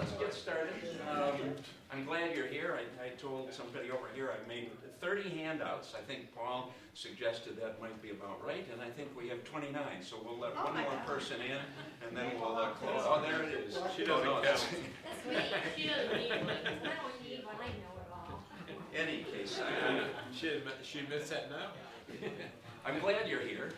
let's get started. I'm glad you're here. I told somebody over here I made 30 handouts. I think Paul suggested that might be about right, and I think we have 29. So we'll let one more person in, and then we'll close. Oh, there it is. She doesn't count. That's right. She doesn't need one. I don't need one. I know it all. Any case, She admits that now? I'm glad you're here.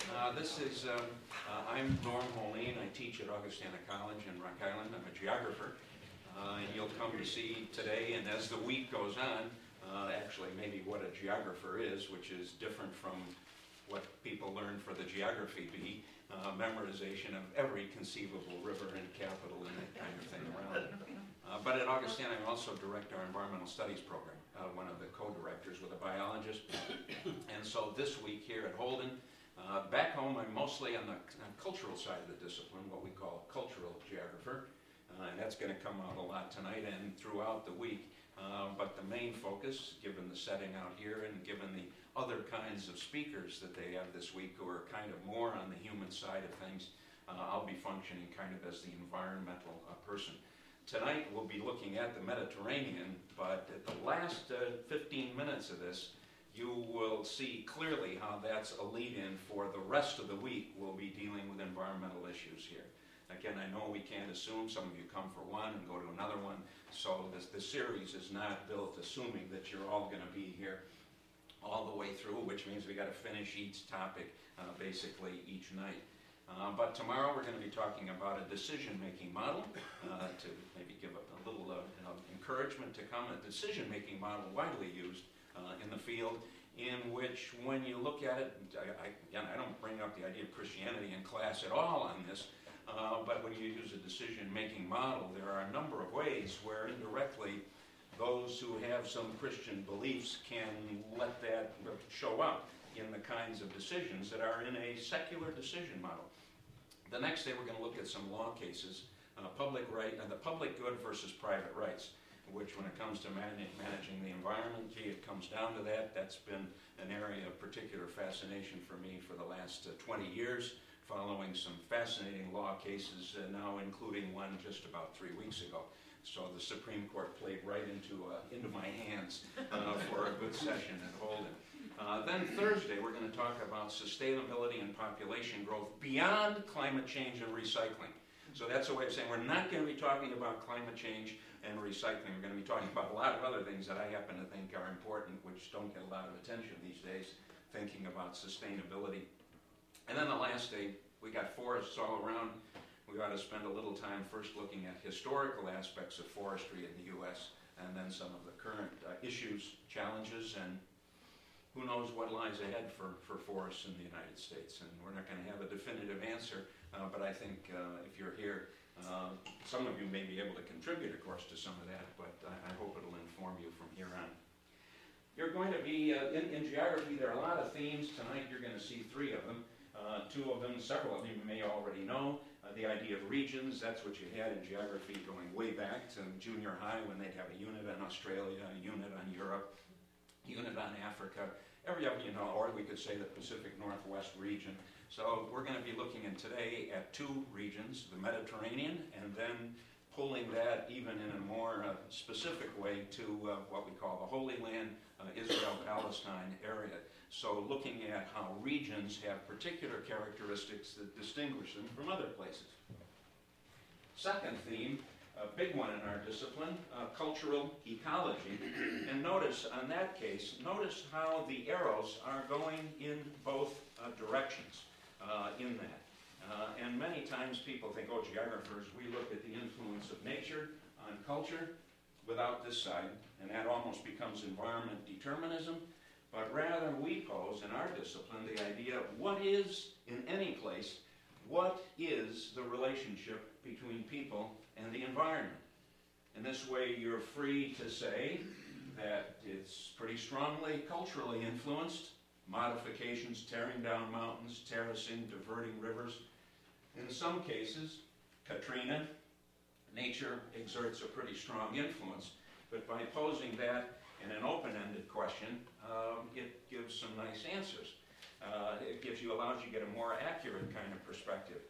I'm Norm Moline. I teach at Augustana College in Rock Island. I'm a geographer. And you'll come to see today, and as the week goes on, actually maybe what a geographer is, which is different from what people learn for the geography bee, memorization of every conceivable river and capital and that kind of thing around it. But at Augustana, I also direct our environmental studies program, one of the co-directors with a biologist. And so this week here at Holden, back home I'm mostly on the cultural side of the discipline, what we call cultural geographer. And that's going to come out a lot tonight and throughout the week. But the main focus, given the setting out here and given the other kinds of speakers that they have this week who are kind of more on the human side of things, I'll be functioning kind of as the environmental person. Tonight we'll be looking at the Mediterranean, but at the last 15 minutes of this, you will see clearly how that's a lead-in for the rest of the week. We'll be dealing with environmental issues here. Again, I know we can't assume. Some of you come for one and go to another one. So the series is not built assuming that you're all going to be here all the way through, which means we got to finish each topic basically each night. But tomorrow we're going to be talking about a decision-making model to maybe give a little encouragement to come. A decision-making model widely used in the field, in which when you look at it, again, I don't bring up the idea of Christianity in class at all on this, but when you use a decision-making model, there are a number of ways where indirectly those who have some Christian beliefs can let that show up in the kinds of decisions that are in a secular decision model. The next day we're going to look at some law cases, the public good versus private rights, which when it comes to managing the environment, it comes down to that. That's been an area of particular fascination for me for the last 20 years, following some fascinating law cases, now including one just about 3 weeks ago. So the Supreme Court played right into my hands for a good session at Holden. Then Thursday, we're going to talk about sustainability and population growth beyond climate change and recycling. So that's a way of saying we're not going to be talking about climate change and recycling. We're going to be talking about a lot of other things that I happen to think are important, which don't get a lot of attention these days, thinking about sustainability. And then the last day, we got forests all around. We ought to spend a little time first looking at historical aspects of forestry in the U.S., and then some of the current issues, challenges, and who knows what lies ahead for forests in the United States. And we're not going to have a definitive answer, but I think if you're here, some of you may be able to contribute, of course, to some of that, but I hope it'll inform you from here on. You're going to be, in geography, there are a lot of themes. Tonight you're going to see 3 of them. 2 of them, several of you may already know. The idea of regions, that's what you had in geography going way back to junior high when they'd have a unit on Australia, a unit on Europe, unit on Africa, or we could say the Pacific Northwest region. So we're going to be looking in today at 2 regions, the Mediterranean, and then pulling that even in a more specific way to what we call the Holy Land, Israel-Palestine area. So looking at how regions have particular characteristics that distinguish them from other places. Second theme, a big one in our discipline, cultural ecology. And notice on that case, notice how the arrows are going in both directions in that. And many times people think, oh, geographers, we look at the influence of nature on culture without this side, and that almost becomes environment determinism. But rather we pose in our discipline the idea of what is, in any place, what is the relationship between people and the environment. In this way you're free to say that it's pretty strongly culturally influenced, modifications, tearing down mountains, terracing, diverting rivers. In some cases, Katrina, nature exerts a pretty strong influence, but by posing that in an open-ended question, it gives some nice answers. Allows you to get a more accurate kind of perspective.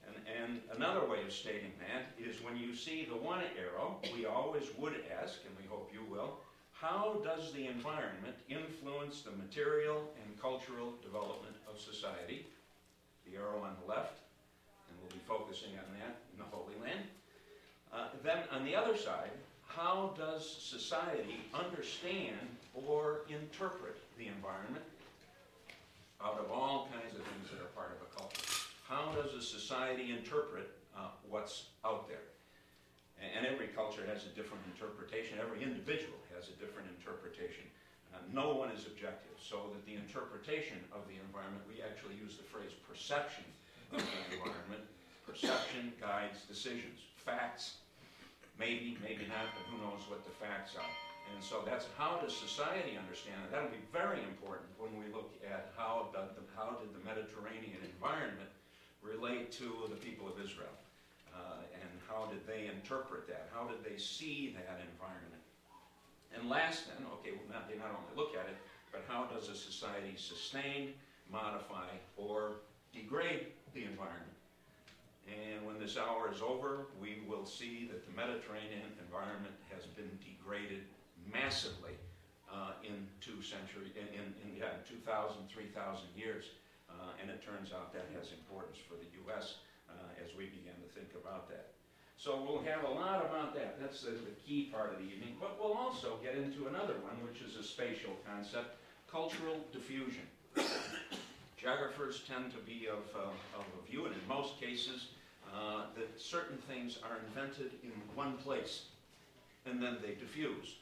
And another way of stating that is when you see the one arrow, we always would ask, and we hope you will, how does the environment influence the material and cultural development of society? The arrow on the left, and we'll be focusing on that in the Holy Land. Then on the other side, how does society understand or interpret the environment out of all kinds of things that are part of a culture? How does a society interpret what's out there? And every culture has a different interpretation. Every individual has a different interpretation. No one is objective, so that the interpretation of the environment, we actually use the phrase perception of the environment. Perception guides decisions. Facts, maybe, maybe not, but who knows what the facts are. And so that's how does society understand it. That'll be very important when we look at how did the Mediterranean environment relate to the people of Israel. And how did they interpret that? How did they see that environment? And last then, okay, well, they not only look at it, but how does a society sustain, modify, or degrade the environment? And when this hour is over, we will see that the Mediterranean environment has been degraded massively in 2,000, 3,000 years. And it turns out that has importance for the U.S. As we begin to think about that. So we'll have a lot about that. That's the key part of the evening. But we'll also get into another one, which is a spatial concept, cultural diffusion. Geographers tend to be of a view, and in most cases, that certain things are invented in one place, and then they diffuse.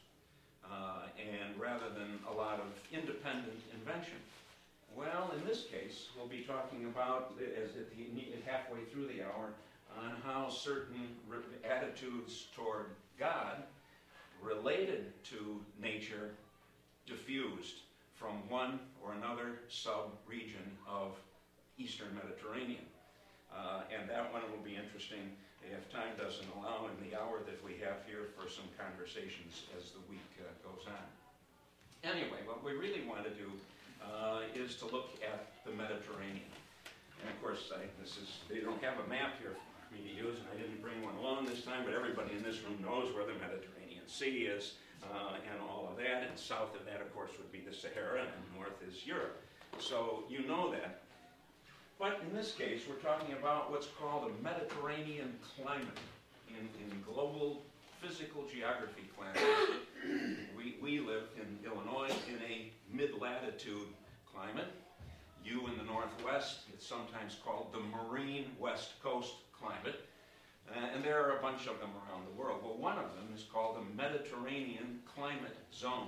And rather than a lot of independent invention. Well, in this case, we'll be talking about, as halfway through the hour, on how certain attitudes toward God related to nature diffused from one or another sub-region of Eastern Mediterranean. And that one will be interesting if time doesn't allow in the hour that we have here for some conversations as the week goes on. Anyway, what we really want to do is to look at the Mediterranean. And of course, they don't have a map here for me to use, and I didn't bring one along this time, but everybody in this room knows where the Mediterranean Sea is and all of that. And south of that, of course, would be the Sahara, and north is Europe. So you know that. But in this case, we're talking about what's called a Mediterranean climate in global physical geography classes. We live in Illinois in a mid-latitude climate. You in the Northwest, it's sometimes called the Marine West Coast climate. And there are a bunch of them around the world. Well, one of them is called the Mediterranean Climate Zone.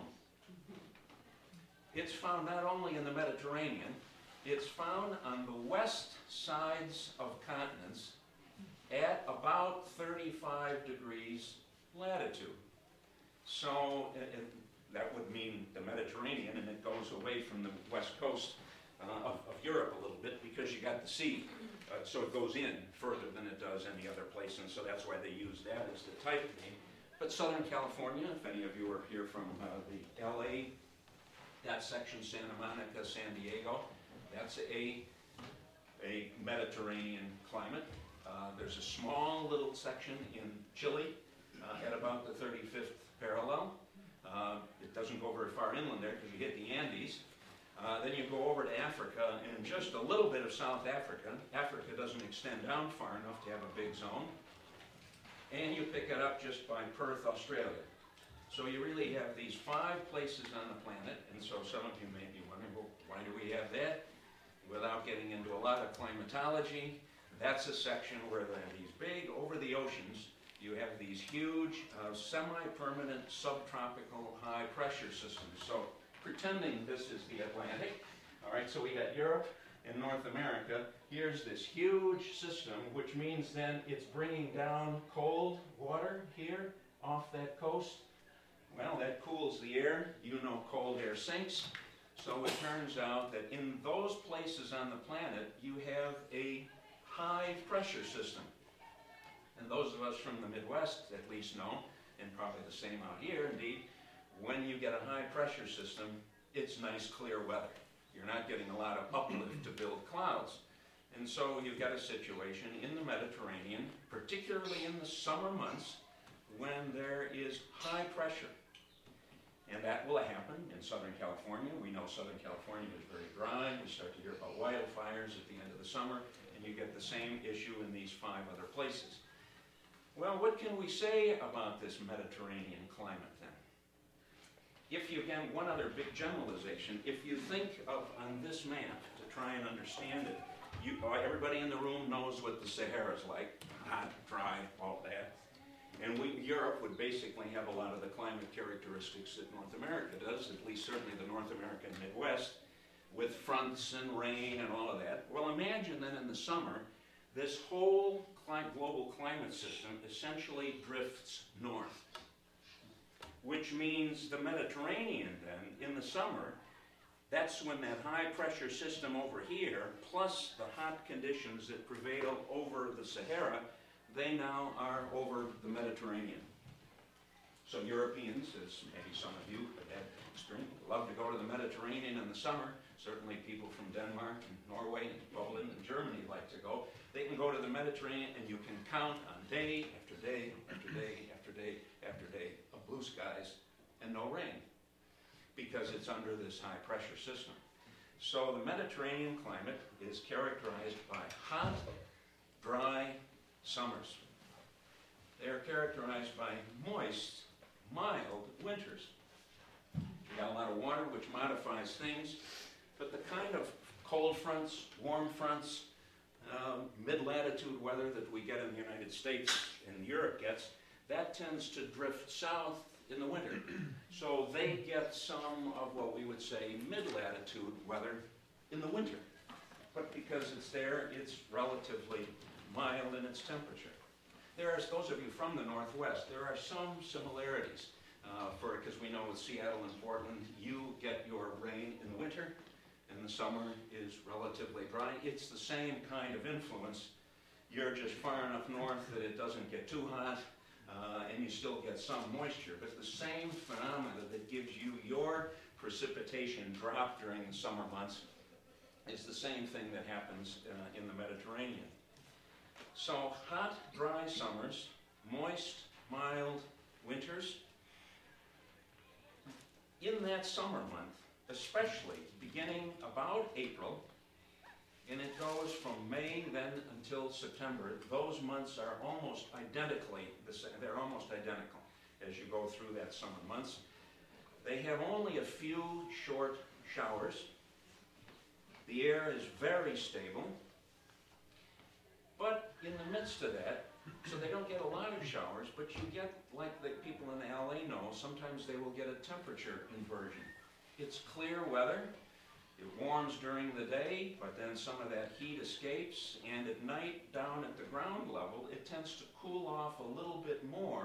It's found not only in the Mediterranean, it's found on the west sides of continents at about 35 degrees latitude. So that would mean the Mediterranean, and it goes away from the west coast of Europe a little bit because you got the sea. So it goes in further than it does any other place, and so that's why they use that as the type name. But Southern California, if any of you are here from the LA, that section, Santa Monica, San Diego, that's a Mediterranean climate. There's a small little section in Chile at about the 35th parallel. It doesn't go very far inland there because you hit the Andes. Then you go over to Africa and just a little bit of South Africa. Africa doesn't extend down far enough to have a big zone. And you pick it up just by Perth, Australia. So you really have these 5 places on the planet, and so some of you may be wondering, well, why do we have that? Without getting into a lot of climatology, that's a section where these big, over the oceans, you have these huge, semi-permanent, subtropical, high-pressure systems. So pretending this is the Atlantic, all right, so we got Europe and North America. Here's this huge system, which means then it's bringing down cold water here off that coast. Well, that cools the air. You know cold air sinks. So it turns out that in those places on the planet, you have a high pressure system. And those of us from the Midwest at least know, and probably the same out here indeed, when you get a high pressure system, it's nice clear weather. You're not getting a lot of uplift to build clouds. And so you've got a situation in the Mediterranean, particularly in the summer months, when there is high pressure. And that will happen in Southern California. We know Southern California is very dry. We start to hear about wildfires at the end of the summer, and you get the same issue in these 5 other places. Well, what can we say about this Mediterranean climate then? If you, again, one other big generalization, if you think of on this map to try and understand it, everybody in the room knows what the Sahara is like, hot, dry, all that. And Europe would basically have a lot of the climate characteristics that North America does, at least certainly the North American Midwest, with fronts and rain and all of that. Well, imagine then in the summer, this whole global climate system essentially drifts north, which means the Mediterranean then, in the summer, that's when that high pressure system over here, plus the hot conditions that prevail over the Sahara, they now are over the Mediterranean. So Europeans, as maybe some of you have had experience, love to go to the Mediterranean in the summer. Certainly people from Denmark and Norway and Poland and Germany like to go. They can go to the Mediterranean and you can count on day after day after day after day after day of blue skies and no rain, because it's under this high pressure system. So the Mediterranean climate is characterized by hot, dry summers. They are characterized by moist, mild winters. You got a lot of water, which modifies things, but the kind of cold fronts, warm fronts, mid-latitude weather that we get in the United States and Europe gets, that tends to drift south in the winter. So they get some of what we would say mid-latitude weather in the winter. But because it's there, it's relatively mild in its temperature. Those of you from the Northwest, there are some similarities. Because we know with Seattle and Portland, you get your rain in the winter, and the summer is relatively dry. It's the same kind of influence. You're just far enough north that it doesn't get too hot, and you still get some moisture. But the same phenomena that gives you your precipitation drop during the summer months is the same thing that happens in the Mediterranean. So hot, dry summers, moist, mild winters. In that summer month, especially beginning about April, and it goes from May then until September, those months are almost identical as you go through that summer months. They have only a few short showers. The air is very stable. But in the midst of that, so they don't get a lot of showers, but you get, like the people in LA know, sometimes they will get a temperature inversion. It's clear weather, it warms during the day, but then some of that heat escapes, and at night, down at the ground level, it tends to cool off a little bit more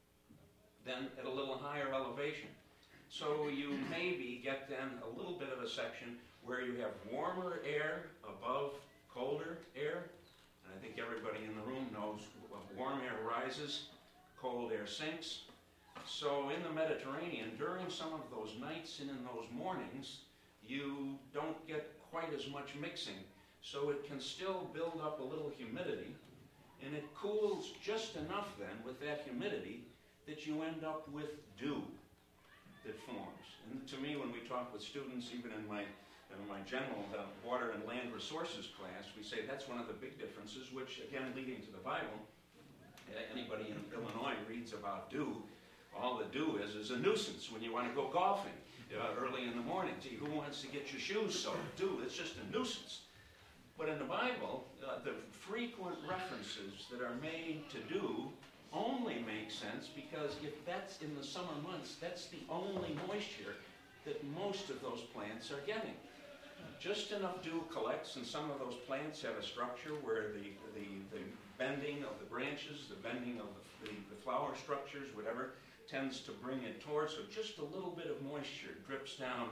than at a little higher elevation. So you maybe get then a little bit of a section where you have warmer air above colder air. I think everybody in the room knows warm air rises, cold air sinks. So in the Mediterranean, during some of those nights and in those mornings, you don't get quite as much mixing. So it can still build up a little humidity, and it cools just enough then with that humidity that you end up with dew that forms. And to me, when we talk with students, even in my general water and land resources class, we say that's one of the big differences, which again, leading to the Bible, anybody in Illinois reads about dew, all the dew is a nuisance when you want to go golfing early in the morning. Gee, who wants to get your shoes soaked? Dew, it's just a nuisance. But in the Bible, the frequent references that are made to dew only make sense because if that's in the summer months, that's the only moisture that most of those plants are getting. Just enough dew collects, and some of those plants have a structure where the bending of the branches, the bending of the flower structures, whatever, tends to bring it towards, so just a little bit of moisture drips down,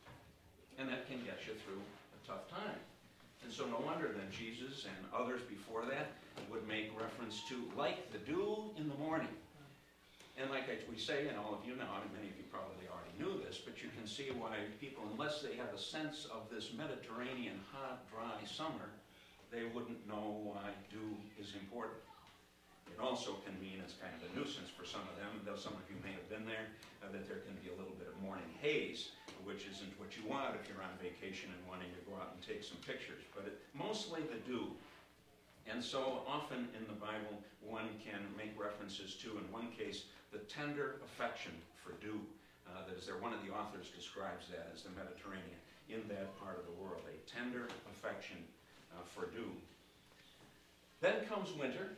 and that can get you through a tough time. And so no wonder then Jesus and others before that would make reference to like the dew in the morning. And like we say, and all of you know, I mean, many of you probably already knew this, but you can see why people, unless they have a sense of this Mediterranean hot, dry summer, they wouldn't know why dew is important. It also can mean it's kind of a nuisance for some of them, though some of you may have been there, that there can be a little bit of morning haze, which isn't what you want if you're on vacation and wanting to go out and take some pictures. But mostly the dew. And so often in the Bible, one can make references to, in one case, the tender affection for dew. That is there, one of the authors describes that as the Mediterranean, in that part of the world, a tender affection for dew. Then comes winter.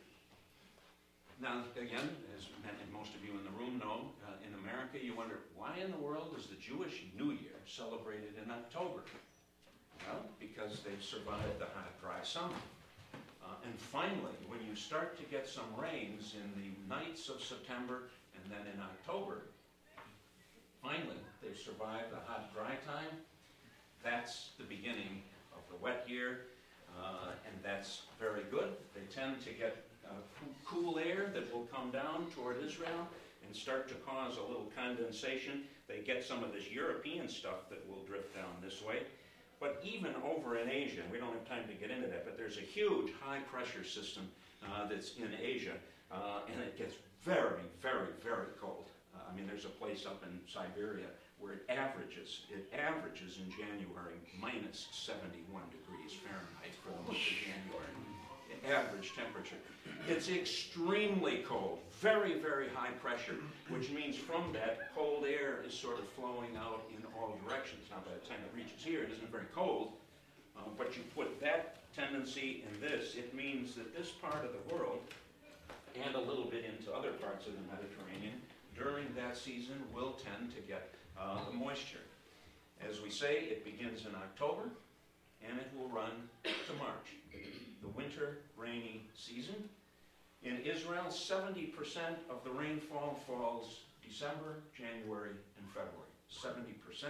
Now, again, as most of you in the room know, in America, you wonder, why in the world is the Jewish New Year celebrated in October? Well, because they've survived the hot, dry summer. And finally, when you start to get some rains in the nights of September and then in October, finally, they've survived the hot, dry time. That's the beginning of the wet year, and that's very good. They tend to get cool air that will come down toward Israel and start to cause a little condensation. They get some of this European stuff that will drift down this way. But even over in Asia, we don't have time to get into that, but there's a huge high-pressure system that's in Asia, and it gets very, very, very cold. I mean, there's a place up in Siberia where it averages in January minus 71 degrees Fahrenheit for the month of January. Average temperature. It's extremely cold, very, very high pressure, which means from that, cold air is sort of flowing out in all directions. Now, by the time it reaches here, it isn't very cold, but you put that tendency in this, it means that this part of the world, and a little bit into other parts of the Mediterranean, during that season will tend to get the moisture. As we say, it begins in October, and it will run to March. The winter rainy season. In Israel, 70% of the rainfall falls December, January, and February. 70%.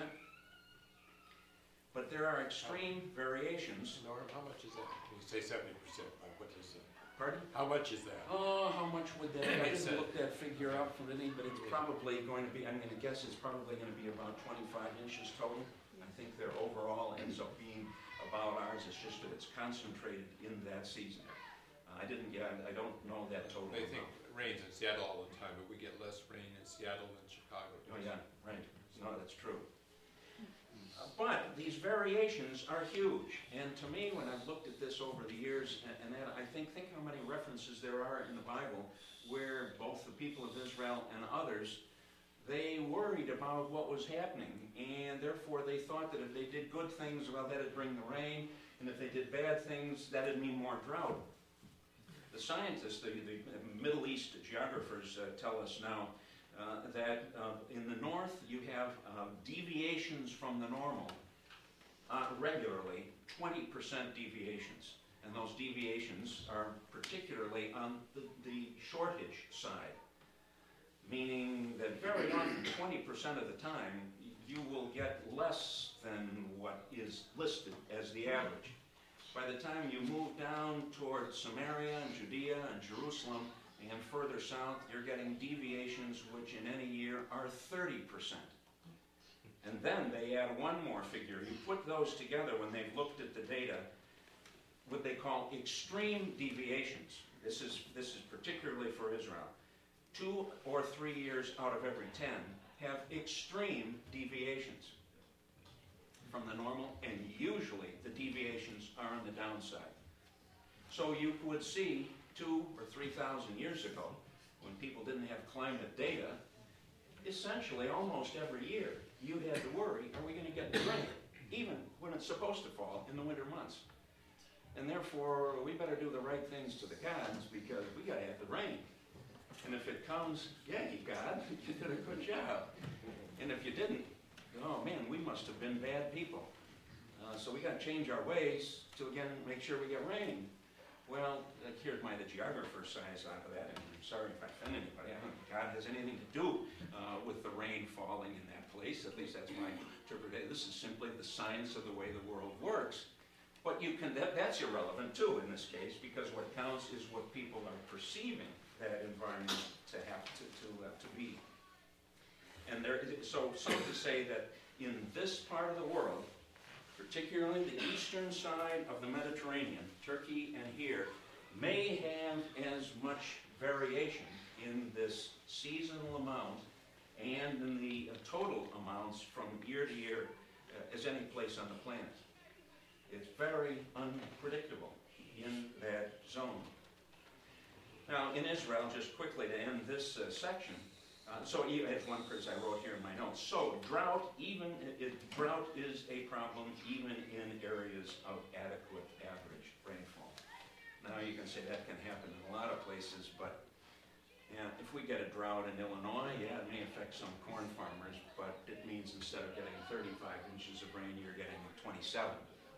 But there are extreme variations. Norm, how much is that? You say 70%, what is that? Pardon? How much is that? Oh, how much would that be? I It's didn't look that figure up for any, but it's probably going to be, I'm going to guess it's probably going to be about 25 inches total. I think their overall ends up being about ours. It's just that it's concentrated in that season. I don't know that total. They think it rains in Seattle all the time, but we get less rain in Seattle than Chicago. Oh yeah, right. No, that's true. But these variations are huge. And to me, when I've looked at this over the years, and I think how many references there are in the Bible where both the people of Israel and others, they worried about what was happening, and therefore they thought that if they did good things, well, that'd bring the rain, and if they did bad things, that'd mean more drought. The scientists, the Middle East geographers tell us now that in the north you have deviations from the normal, regularly, 20% deviations. And those deviations are particularly on the shortage side. Meaning that very often, 20% of the time, you will get less than what is listed as the average. By the time you move down towards Samaria and Judea and Jerusalem and further south, you're getting deviations which in any year are 30%. And then they add one more figure. You put those together when they've looked at the data, what they call extreme deviations. This is particularly for Israel. 2 or 3 years out of every 10 have extreme deviations from the normal, and usually the deviations are on the downside. So you would see 2,000 or 3,000 years ago, when people didn't have climate data, essentially almost every year you had to worry, are we going to get the rain, even when it's supposed to fall in the winter months? And therefore, we better do the right things to the gods because we got to have the rain. And if it comes, yay, God, you did a good job. And if you didn't, oh man, we must have been bad people. So we got to change our ways to, again, make sure we get rain. Well, here's the geographer size out of that. And I'm sorry if I offend anybody. I don't think God has anything to do with the rain falling in that place. At least that's my interpretation. This is simply the science of the way the world works. But you can that's irrelevant too in this case, because what counts is what people are perceiving that environment to have to be. And so some to say that in this part of the world, particularly the eastern side of the Mediterranean, Turkey and here, may have as much variation in this seasonal amount and in the total amounts from year to year as any place on the planet. It's very unpredictable in that zone. Now, in Israel, just quickly to end this section, so as one phrase I wrote here in my notes, so drought is a problem even in areas of adequate average rainfall. Now, you can say that can happen in a lot of places, but yeah, if we get a drought in Illinois, yeah, it may affect some corn farmers, but it means instead of getting 35 inches of rain, you're getting 27,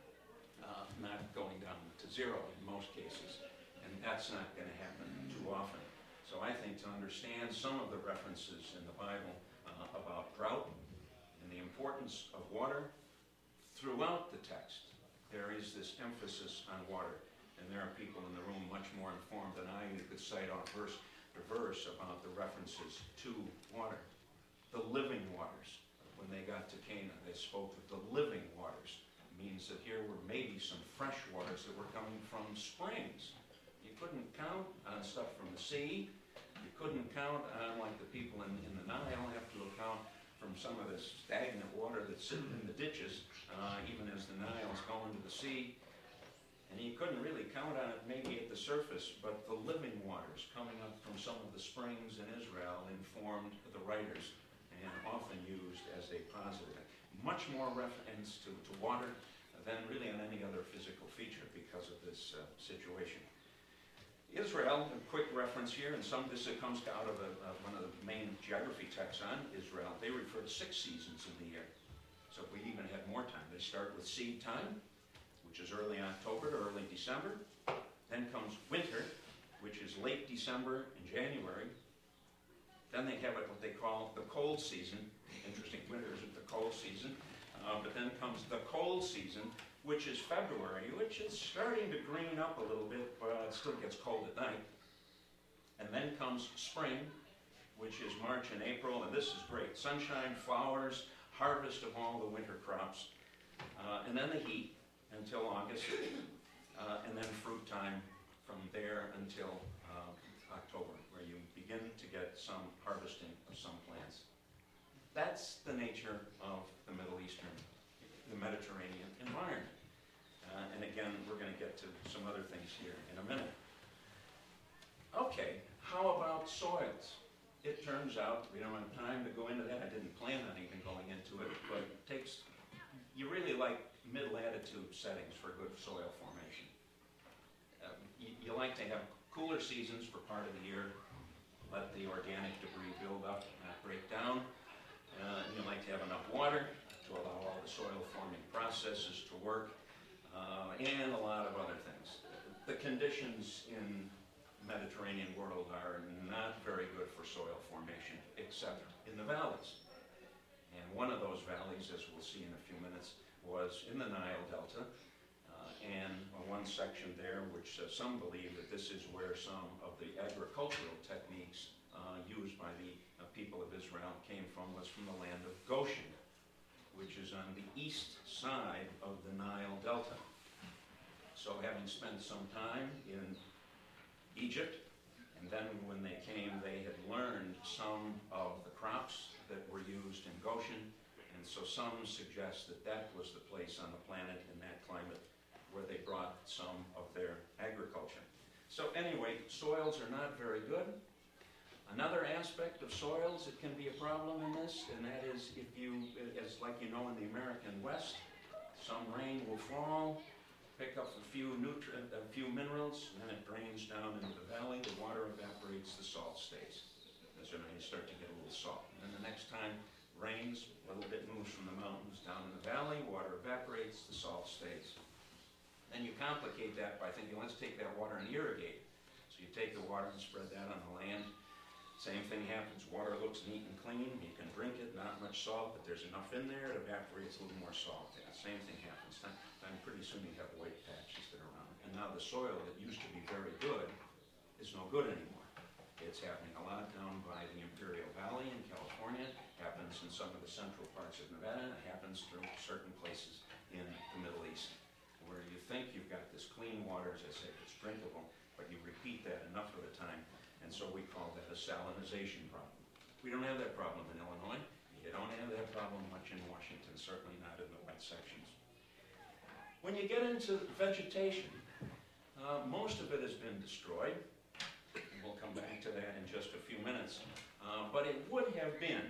not going down to 0 in most cases. And that's not going to happen too often. So I think to understand some of the references in the Bible about drought and the importance of water, throughout the text, there is this emphasis on water. And there are people in the room much more informed than I who could cite off verse to verse about the references to water. The living waters. When they got to Canaan, they spoke of the living waters. It means that here were maybe some fresh waters that were coming from springs. You couldn't count on stuff from the sea. You couldn't count on, like the people in the Nile have to account from some of this stagnant water that's sitting in the ditches, even as the Nile's going to the sea. And you couldn't really count on it maybe at the surface, but the living waters coming up from some of the springs in Israel informed the writers and often used as a positive. Much more reference to water than really on any other physical feature because of this situation. Israel, a quick reference here, and some of this comes out of one of the main geography texts on Israel. They refer to 6 seasons in the year. So if we even had more time, they start with seed time, which is early October to early December. Then comes winter, which is late December and January. Then they have what they call the cold season. Interesting, winter isn't the cold season. But then comes the cold season, which is February, which is starting to green up a little bit, but it still gets cold at night. And then comes spring, which is March and April, and this is great. Sunshine, flowers, harvest of all the winter crops. And then the heat until August, and then fruit time from there until October, where you begin to get some harvesting of some plants. That's the nature of the the Mediterranean environment. And again, we're going to get to some other things here in a minute. Okay, how about soils? It turns out, we don't have time to go into that. I didn't plan on even going into it, but it takes, you really like mid-latitude settings for good soil formation. You like to have cooler seasons for part of the year, let the organic debris build up and not break down. You like to have enough water to allow all the soil forming processes to work, and a lot of other things. The conditions in Mediterranean world are not very good for soil formation, except in the valleys. And one of those valleys, as we'll see in a few minutes, was in the Nile Delta, and one section there which some believe that this is where some of the agricultural techniques used by the people of Israel came from, was from the land of Goshen, which is on the east side of the Nile Delta. So having spent some time in Egypt, and then when they came, they had learned some of the crops that were used in Goshen, and so some suggest that that was the place on the planet in that climate where they brought some of their agriculture. So anyway, soils are not very good. Another aspect of soils that can be a problem in this, and that is if you, as like you know in the American West, some rain will fall, pick up a few minerals, and then it drains down into the valley, the water evaporates, the salt stays. So now you start to get a little salt. And then the next time rains, a little bit moves from the mountains down in the valley, water evaporates, the salt stays. Then you complicate that by thinking, let's take that water and irrigate. So you take the water and spread that on the land. Same thing happens, water looks neat and clean, you can drink it, not much salt, but there's enough in there, it evaporates, a little more salt. And the same thing happens. Then pretty soon you have white patches that are around. And now the soil that used to be very good is no good anymore. It's happening a lot down by the Imperial Valley in California, happens in some of the central parts of Nevada, and it happens through certain places in the Middle East, where you think you've got this clean water, as I say, it's drinkable, but you repeat that enough of the time, and so we call that a salinization problem. We don't have that problem in Illinois. You don't have that problem much in Washington, certainly not in the wet sections. When you get into vegetation, most of it has been destroyed. We'll come back to that in just a few minutes. But it would have been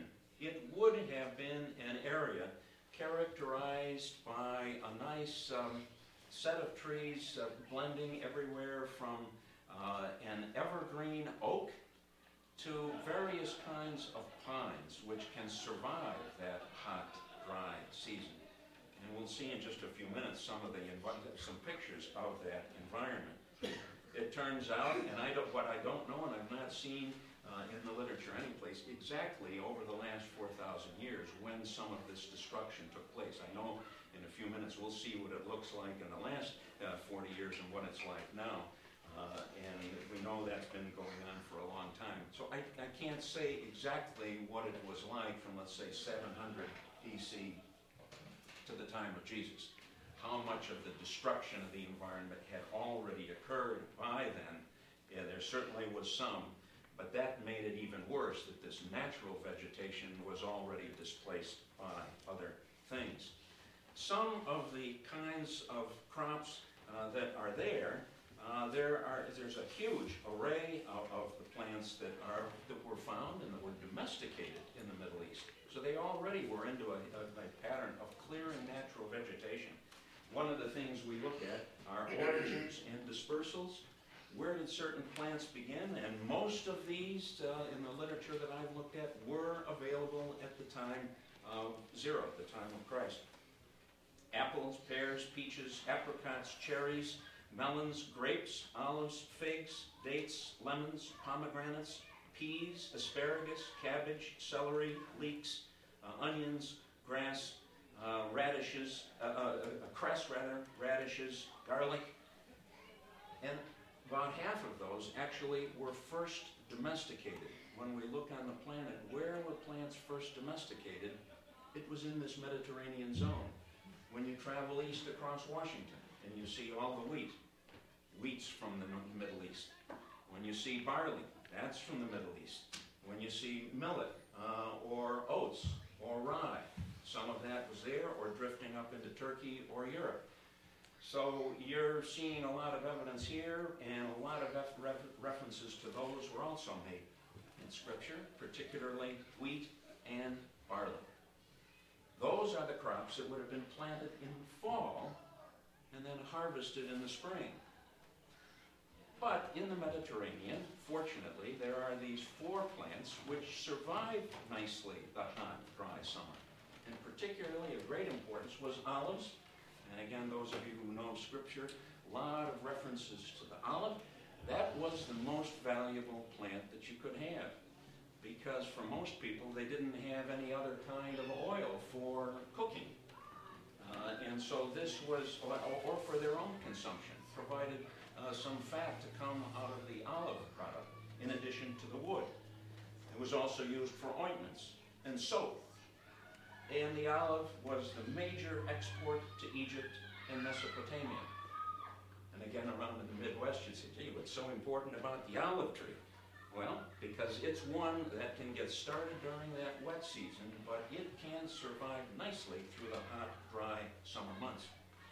an area characterized by a nice set of trees blending everywhere from an evergreen oak to various kinds of pines which can survive that hot, dry season. And we'll see in just a few minutes some pictures of that environment. It turns out, and what I don't know, and I've not seen in the literature anyplace, exactly over the last 4,000 years when some of this destruction took place. I know in a few minutes we'll see what it looks like in the last 40 years and what it's like now. And we know that's been going on for a long time. So I can't say exactly what it was like from, let's say, 700 BC to the time of Jesus. How much of the destruction of the environment had already occurred by then. Yeah, there certainly was some, but that made it even worse that this natural vegetation was already displaced by other things. Some of the kinds of crops that are there's a huge array of the plants that were found and that were domesticated in the Middle East. So they already were into a pattern of clearing natural vegetation. One of the things we look at are origins and dispersals. Where did certain plants begin? And most of these in the literature that I've looked at were available at the time of zero, the time of Christ. Apples, pears, peaches, apricots, cherries, melons, grapes, olives, figs, dates, lemons, pomegranates, peas, asparagus, cabbage, celery, leeks, onions, grass, radishes, cress rather, radishes, garlic. And about half of those actually were first domesticated. When we look on the planet, where were plants first domesticated? It was in this Mediterranean zone. When you travel east across Washington and you see all the wheat's from the Middle East. When you see barley, that's from the Middle East. When you see millet or oats or rye, some of that was there or drifting up into Turkey or Europe. So you're seeing a lot of evidence here, and a lot of references to those were also made in Scripture, particularly wheat and barley. Those are the crops that would have been planted in the fall and then harvested in the spring. But in the Mediterranean, fortunately, there are these 4 plants which survive nicely the hot, dry summer. And particularly of great importance was olives. And again, those of you who know Scripture, a lot of references to the olive. That was the most valuable plant that you could have, because for most people, they didn't have any other kind of oil for cooking. And so this was, or for their own consumption, provided some fat to come out of the olive product, in addition to the wood. It was also used for ointments and soap. And the olive was the major export to Egypt and Mesopotamia. And again, around in the Midwest, you'd say, gee, what's so important about the olive tree? Well, because it's one that can get started during that wet season, but it can survive nicely through the hot, dry summer months.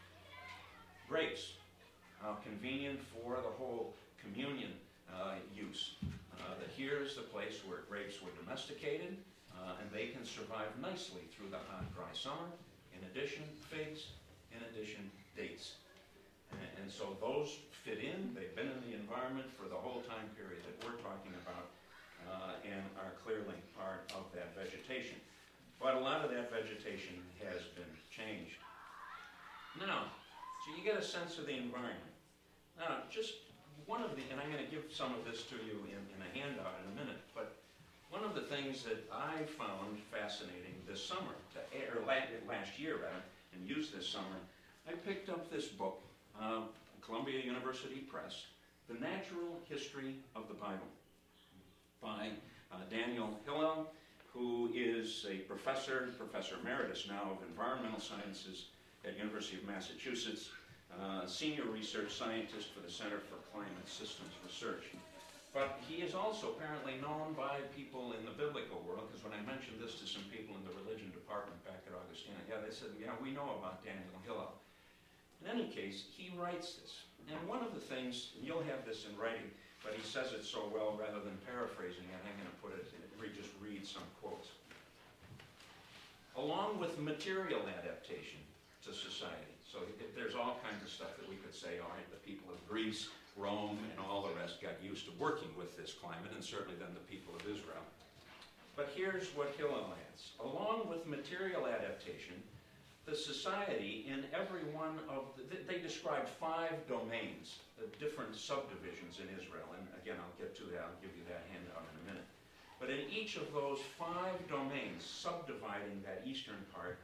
Grapes, how convenient for the whole communion use. Here's the place where grapes were domesticated, and they can survive nicely through the hot, dry summer. In addition, figs, in addition, dates. And so those fit in. They've been in the environment for the whole time period that we're talking about, and are clearly part of that vegetation. But a lot of that vegetation has been changed. Now, so you get a sense of the environment. Now, just one of the, and I'm going to give some of this to you in a handout in a minute, but one of the things that I found fascinating this summer, or last year rather, and used this summer, I picked up this book, Columbia University Press, The Natural History of the Bible, by Daniel Hillel, who is a professor emeritus now of environmental sciences at University of Massachusetts, senior research scientist for the Center for Climate Systems Research. But he is also apparently known by people in the biblical world, because when I mentioned this to some people in the religion department back at Augustana, yeah, they said, yeah, we know about Daniel Hillel. In any case, he writes this. And one of the things, and you'll have this in writing, but he says it so well rather than paraphrasing it, I'm going to put it, just read some quotes. Along with material adaptation to society. So there's all kinds of stuff that we could say, all right, the people of Greece, Rome, and all the rest got used to working with this climate, and certainly then the people of Israel. But here's what Hillel adds. Along with material adaptation, the society in every one of they describe 5 domains, different subdivisions in Israel. And again, I'll get to that. I'll give you that handout in a minute. But in each of those 5 domains, subdividing that eastern part,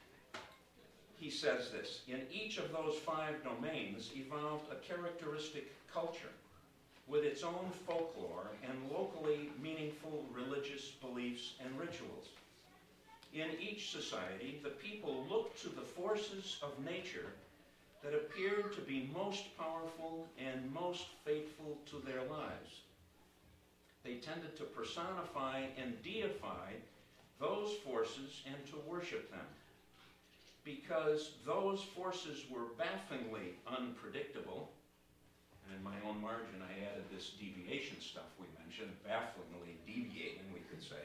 he says this: in each of those 5 domains evolved a characteristic culture with its own folklore and locally meaningful religious beliefs and rituals. In each society, the people looked to the forces of nature that appeared to be most powerful and most faithful to their lives. They tended to personify and deify those forces and to worship them. Because those forces were bafflingly unpredictable, and in my own margin I added this deviation stuff we mentioned, bafflingly deviating, we could say,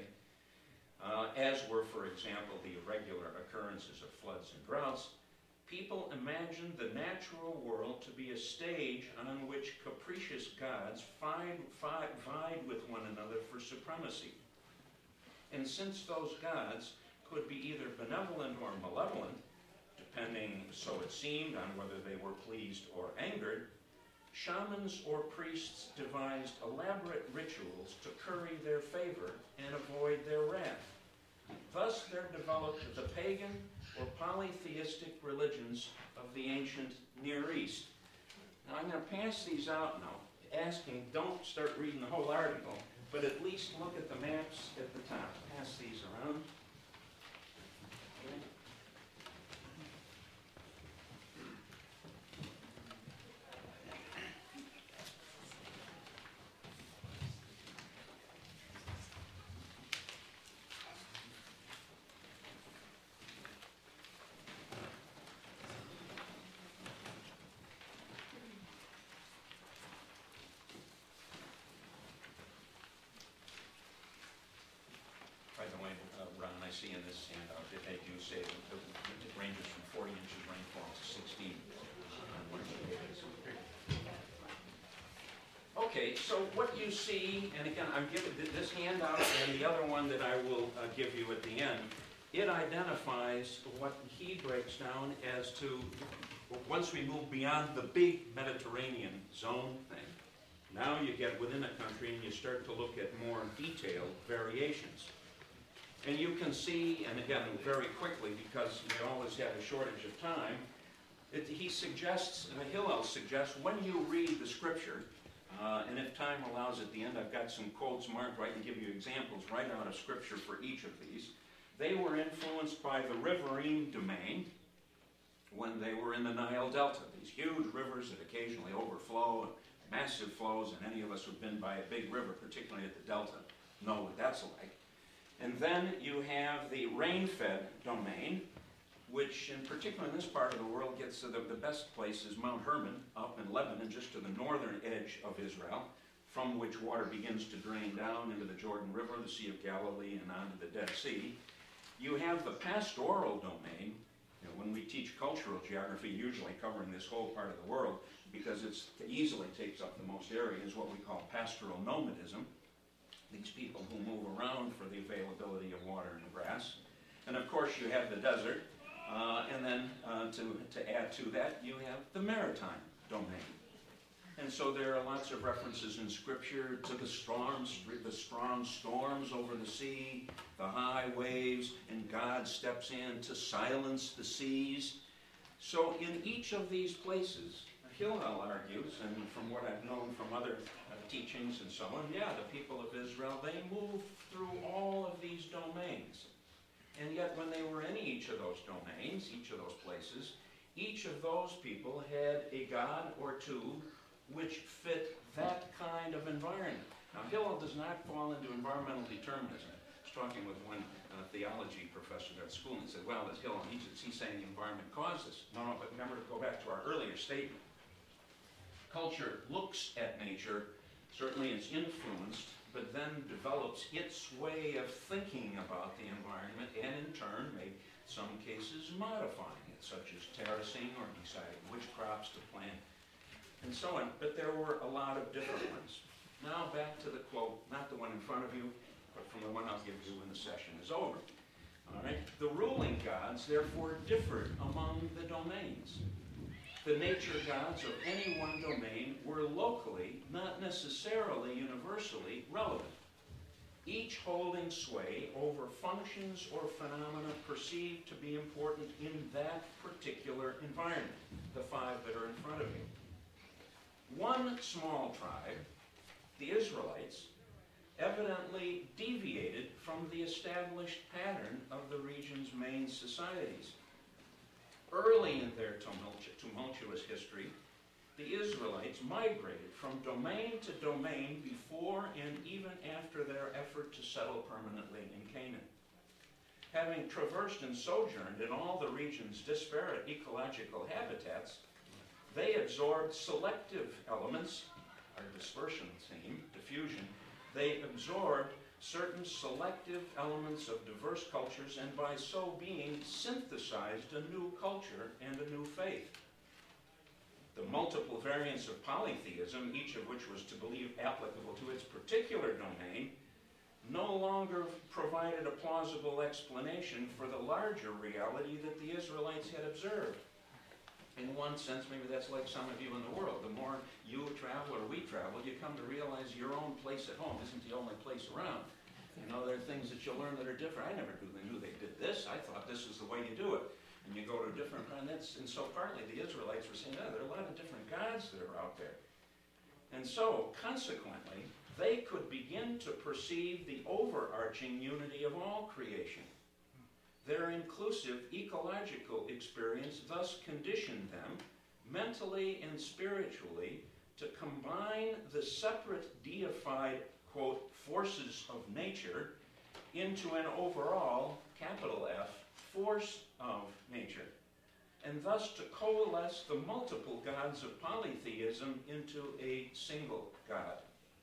as were, for example, the irregular occurrences of floods and droughts, people imagined the natural world to be a stage on which capricious gods vied with one another for supremacy. And since those gods could be either benevolent or malevolent, depending, so it seemed, on whether they were pleased or angered, shamans or priests devised elaborate rituals to curry their favor and avoid their wrath. Thus there developed the pagan or polytheistic religions of the ancient Near East. Now I'm going to pass these out now, asking, don't start reading the whole article, but at least look at the maps at the top. Pass these around. Okay. By the way, Ron, I see in this handout that they do say that it ranges from 40 inches rainfall to 16 on one of the days. Okay, so what you see, and again, I'm giving this handout and the other one that I will give you at the end, it identifies what he breaks down as to, once we move beyond the big Mediterranean zone thing, now you get within a country and you start to look at more detailed variations. And you can see, and again, very quickly, because we always have a shortage of time, he suggests, Hillel suggests, when you read the scripture, and if time allows at the end, I've got some quotes marked where I can give you examples right out of scripture for each of these. They were influenced by the riverine domain when they were in the Nile Delta, these huge rivers that occasionally overflow, massive flows, and any of us who've been by a big river, particularly at the Delta, know what that's like. And then you have the rain-fed domain, which in particular in this part of the world gets to the best place is Mount Hermon up in Lebanon, just to the northern edge of Israel, from which water begins to drain down into the Jordan River, the Sea of Galilee, and onto the Dead Sea. You have the pastoral domain. You know, when we teach cultural geography, usually covering this whole part of the world, because it easily takes up the most area, is what we call pastoral nomadism. These people who move around for the availability of water and grass. And of course you have the desert, and then to add to that, you have the maritime domain. And so there are lots of references in Scripture to the strong storms over the sea, the high waves, and God steps in to silence the seas. So in each of these places, Hillel argues, and from what I've known from other teachings and so on, yeah, the people of Israel, they moved through all of these domains. And yet when they were in each of those domains, each of those places, each of those people had a god or two which fit that kind of environment. Now, Hillel does not fall into environmental determinism. I was talking with one theology professor there at school, and he said, well, as Hillel, he's saying the environment caused this. No, but remember to go back to our earlier statement. Culture looks at nature, certainly is influenced, but then develops its way of thinking about the environment, and in turn, may some cases modifying it, such as terracing or deciding which crops to plant, and so on. But there were a lot of different ones. Now back to the quote, not the one in front of you, but from the one I'll give you when the session is over. All right? The ruling gods, therefore, differed among the domains. The nature gods of any one domain were locally, not necessarily universally, relevant, each holding sway over functions or phenomena perceived to be important in that particular environment, the five that are in front of you. One small tribe, the Israelites, evidently deviated from the established pattern of the region's main societies. Early in their tumultuous history, the Israelites migrated from domain to domain before and even after their effort to settle permanently in Canaan. Having traversed and sojourned in all the region's disparate ecological habitats, they absorbed selective elements, our dispersion theme, diffusion. They absorbed certain selective elements of diverse cultures, and by so being synthesized a new culture and a new faith. The multiple variants of polytheism, each of which was to believe applicable to its particular domain, no longer provided a plausible explanation for the larger reality that the Israelites had observed. In one sense, maybe that's like some of you in the world. The more you travel or we travel, you come to realize your own place at home isn't the only place around. You know, there are things that you'll learn that are different. I never knew they did this. I thought this was the way you do it. And you go to a different, and so partly the Israelites were saying, there are a lot of different gods that are out there. And so, consequently, they could begin to perceive the overarching unity of all creation. Their inclusive ecological experience thus conditioned them, mentally and spiritually, to combine the separate deified, quote, forces of nature into an overall, capital F, force of nature, and thus to coalesce the multiple gods of polytheism into a single god.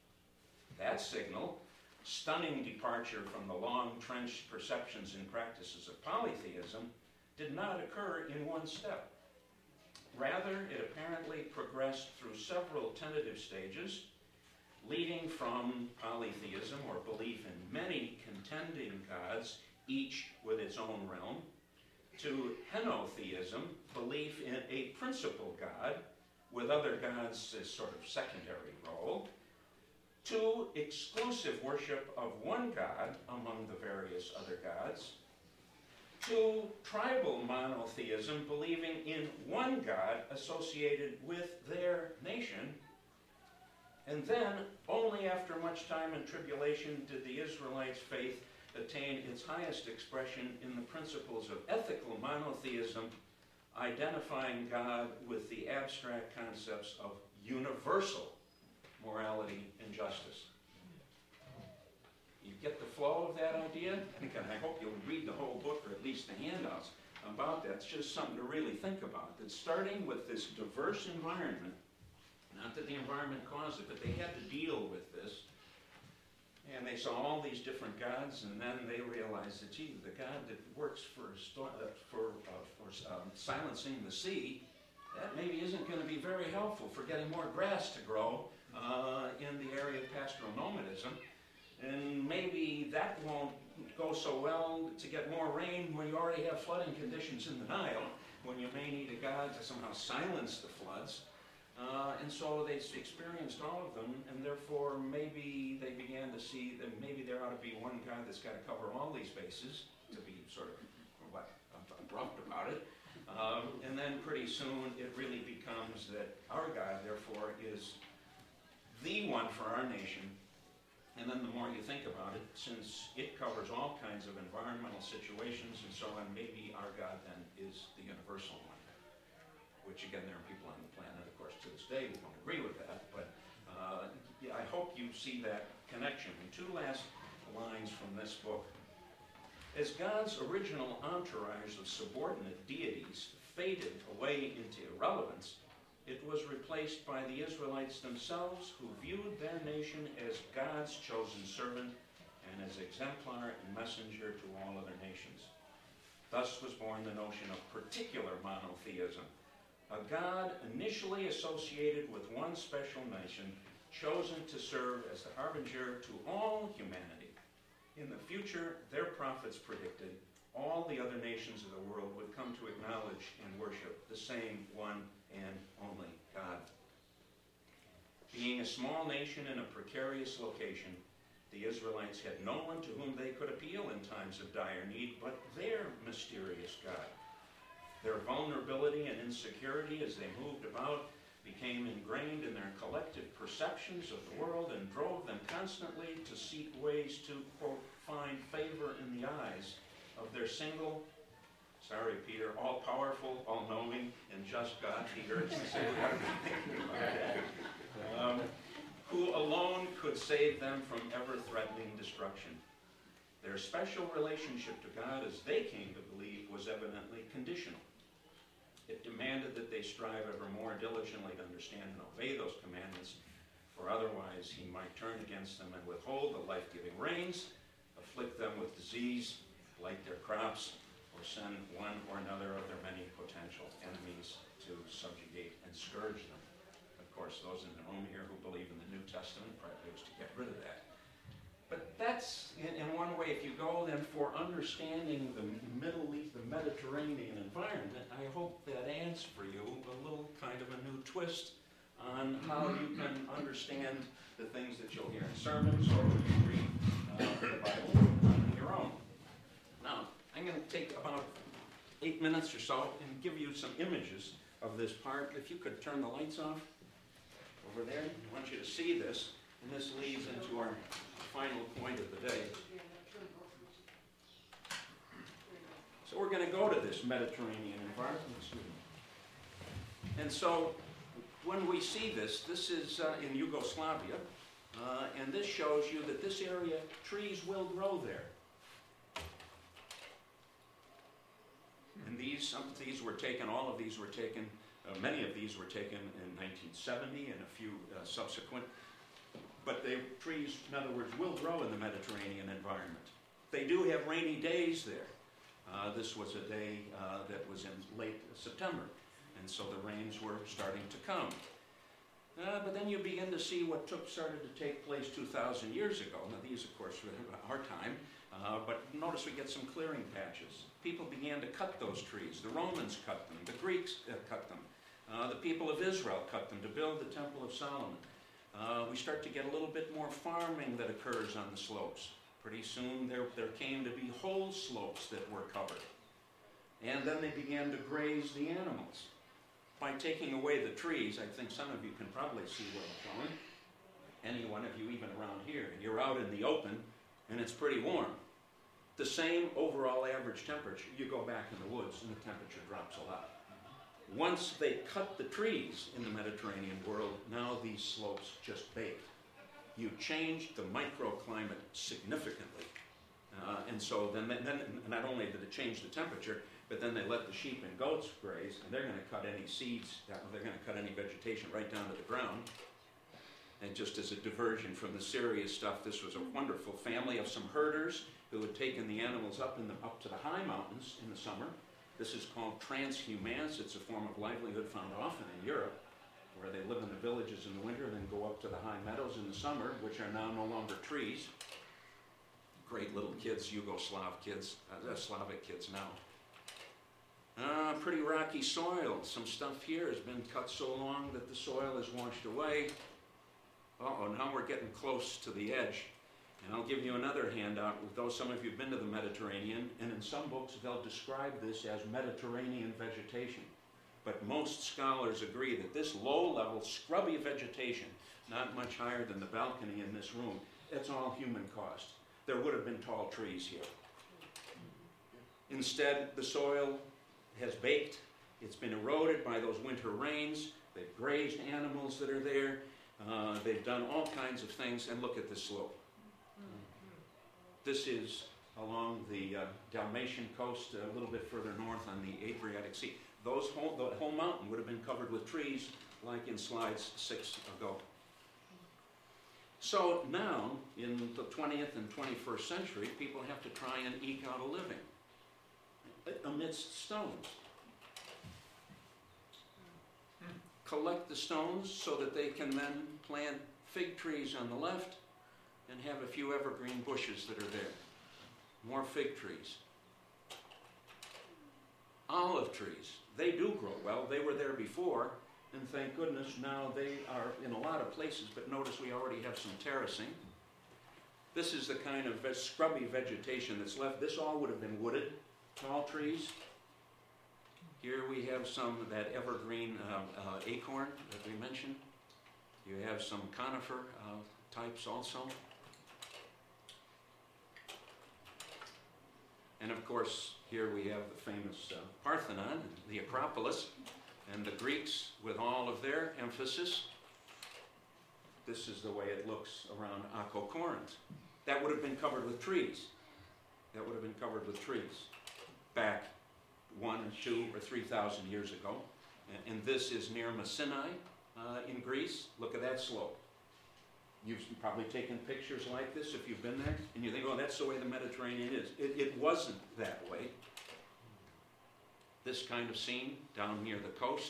That signal, stunning departure from the long-trenched perceptions and practices of polytheism, did not occur in one step. Rather, it apparently progressed through several tentative stages, leading from polytheism, or belief in many contending gods, each with its own realm, to henotheism, belief in a principal god, with other gods as sort of secondary role, to exclusive worship of one god among the various other gods, to tribal monotheism, believing in one god associated with their nation. And then, only after much time and tribulation did the Israelites' faith attain its highest expression in the principles of ethical monotheism, identifying God with the abstract concepts of universal morality and justice. You get the flow of that idea? And I hope you'll read the whole book, or at least the handouts about that. It's just something to really think about. That starting with this diverse environment, not that the environment caused it, but they had to deal with this. And they saw all these different gods, and then they realized that, gee, the god that works for silencing the sea, that maybe isn't going to be very helpful for getting more grass to grow in the area of pastoral nomadism. And maybe that won't go so well to get more rain when you already have flooding conditions in the Nile, when you may need a god to somehow silence the floods. And so they experienced all of them, and therefore maybe they began to see that maybe there ought to be one God that's got to cover all these bases, to be sort of abrupt about it. And then pretty soon it really becomes that our God, therefore, is the one for our nation, And then the more you think about it, since it covers all kinds of environmental situations and so on, maybe our God then is the universal one. Which again, there are people on the planet, of course, to this day who don't agree with that, but yeah, I hope you see that connection. And two last lines from this book. As God's original entourage of subordinate deities faded away into irrelevance, it was replaced by the Israelites themselves, who viewed their nation as God's chosen servant and as exemplar and messenger to all other nations. Thus was born the notion of particular monotheism, a God initially associated with one special nation, chosen to serve as the harbinger to all humanity. In the future, their prophets predicted all the other nations of the world would come to acknowledge and worship the same one and only God. Being a small nation in a precarious location, the Israelites had no one to whom they could appeal in times of dire need but their mysterious God. Their vulnerability and insecurity as they moved about became ingrained in their collective perceptions of the world and drove them constantly to seek ways to, quote, find favor in the eyes of their single, sorry Peter, all-powerful, all-knowing, and just God, he urged to say we ought to be thinking about that, who alone could save them from ever-threatening destruction. Their special relationship to God, as they came to believe, was evidently conditional. It demanded that they strive ever more diligently to understand and obey those commandments, for otherwise he might turn against them and withhold the life-giving rains, afflict them with disease, blight their crops, or send one or another of their many potential enemies to subjugate and scourge them. Of course, those in the room here who believe in the New Testament probably wish to get rid of that. But that's, in one way, if you go then for understanding the Middle East, the Mediterranean environment, I hope that adds for you a little kind of a new twist on how you can understand the things that you'll hear in sermons or when you read the Bible on your own. Now, I'm going to take about 8 minutes or so and give you some images of this part. If you could turn the lights off over there, I want you to see this, and this leads into our final point of the day. So we're going to go to this Mediterranean environment. And so when we see this, this is in Yugoslavia, and this shows you that this area, trees will grow there. And some of these were taken, all of these were taken, many of these were taken in 1970 and a few subsequent. But the trees, in other words, will grow in the Mediterranean environment. They do have rainy days there. This was a day that was in late September, and so the rains were starting to come. But then you begin to see what started to take place 2,000 years ago. Now these, of course, were our time, but notice we get some clearing patches. People began to cut those trees. The Romans cut them. The Greeks cut them. The people of Israel cut them to build the Temple of Solomon. We start to get a little bit more farming that occurs on the slopes. Pretty soon there came to be whole slopes that were covered. And then they began to graze the animals. By taking away the trees, I think some of you can probably see where I'm going. Any one of you, even around here, you're out in the open and it's pretty warm. The same overall average temperature, you go back in the woods and the temperature drops a lot. Once they cut the trees in the Mediterranean world, now these slopes just baked. You changed the microclimate significantly. And so then not only did it change the temperature, but then they let the sheep and goats graze, and they're going to cut any seeds, they're going to cut any vegetation right down to the ground. And just as a diversion from the serious stuff, this was a wonderful family of some herders who had taken the animals up to the high mountains in the summer. This is called transhumance. It's a form of livelihood found often in Europe, where they live in the villages in the winter and then go up to the high meadows in the summer, which are now no longer trees. Great little kids, Slavic kids now. Pretty rocky soil. Some stuff here has been cut so long that the soil is washed away. Now we're getting close to the edge. And I'll give you another handout, though some of you have been to the Mediterranean, and in some books they'll describe this as Mediterranean vegetation. But most scholars agree that this low-level, scrubby vegetation, not much higher than the balcony in this room, That's all human caused. There would have been tall trees here. Instead, the soil has baked. It's been eroded by those winter rains. They've grazed animals that are there. They've done all kinds of things, and look at the slope. This is along the Dalmatian coast, a little bit further north on the Adriatic Sea. The whole mountain would have been covered with trees, like in slides 6 ago. So now, in the 20th and 21st century, people have to try and eke out a living amidst stones. Collect the stones so that they can then plant fig trees on the left and have a few evergreen bushes that are there. More fig trees. Olive trees. They do grow well. They were there before, and thank goodness now they are in a lot of places, but notice we already have some terracing. This is the kind of scrubby vegetation that's left. This all would have been wooded, tall trees. Here we have some of that evergreen acorn that we mentioned. You have some conifer types also. And of course, here we have the famous Parthenon, the Acropolis, and the Greeks with all of their emphasis. This is the way it looks around Akko Corinth. That would have been covered with trees. That would have been covered with trees back 1, 2, or 3,000 years ago. And this is near Mycenae in Greece. Look at that slope. You've probably taken pictures like this if you've been there, and you think, oh, that's the way the Mediterranean is. It wasn't that way. This kind of scene down near the coast.